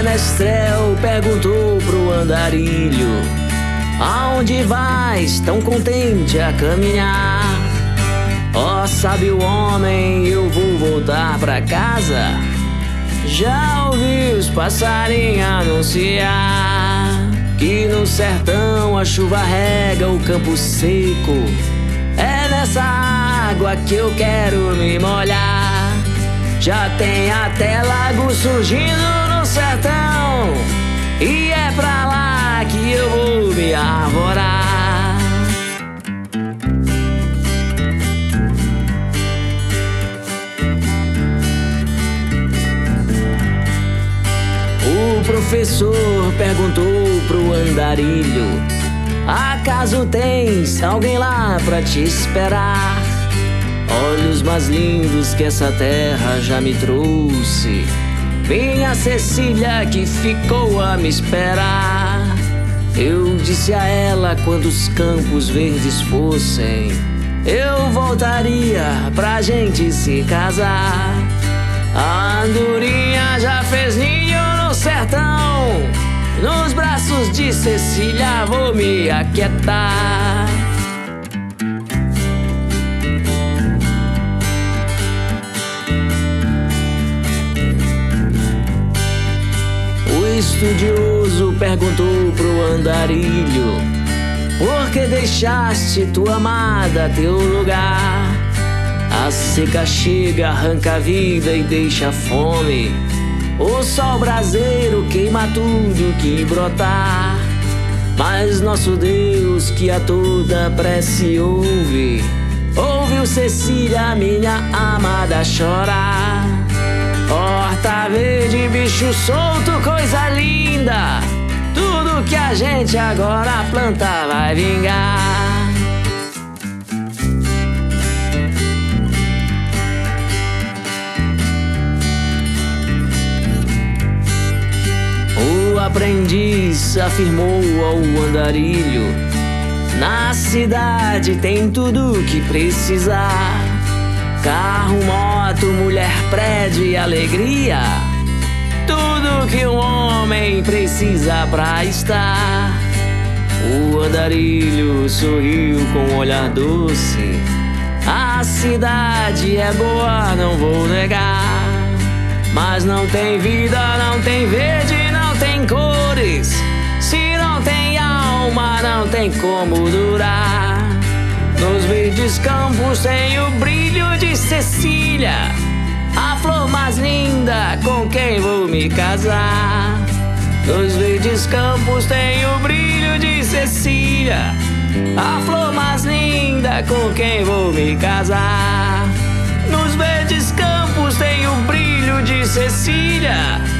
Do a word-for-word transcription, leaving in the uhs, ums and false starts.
menestrel perguntou pro andarilho: aonde vais tão contente a caminhar? Ó, oh, sabe o homem, eu vou voltar pra casa. Já ouvi os passarinhos anunciar que no sertão a chuva rega o campo seco. É nessa água que eu quero me molhar. Já tem até lago surgindo no sertão, e é pra lá que eu vou me arvorar. O professor perguntou pro andarilho: acaso tens alguém lá pra te esperar? Olhos mais lindos que essa terra já me trouxe, minha Cecília que ficou a me esperar. Eu disse a ela quando os campos verdes fossem, eu voltaria pra gente se casar. A andorinha já fez ninho no sertão, nos braços de Cecília vou me aquietar. O estudioso perguntou pro andarilho: por que deixaste tua amada teu lugar? A seca chega, arranca a vida e deixa a fome. O sol braseiro queima tudo que brotar. Mas nosso Deus que a toda prece ouve, ouviu Cecília, minha amada, chorar. Horta verde, bicho solto, coisa linda, tudo que a gente agora planta vai vingar. O aprendiz afirmou ao andarilho: na cidade tem tudo que precisar. Carro, moto, mulher, prédio e alegria, tudo que um homem precisa pra estar. O andarilho sorriu com um olhar doce: a cidade é boa, não vou negar, mas não tem vida, não tem verde, não tem cores. Se não tem alma, não tem como durar. Nos verdes campos tem o brilho de Cecília, a flor mais linda com quem vou me casar. Nos verdes campos tem o brilho de Cecília, a flor mais linda com quem vou me casar. Nos verdes campos tem o brilho de Cecília,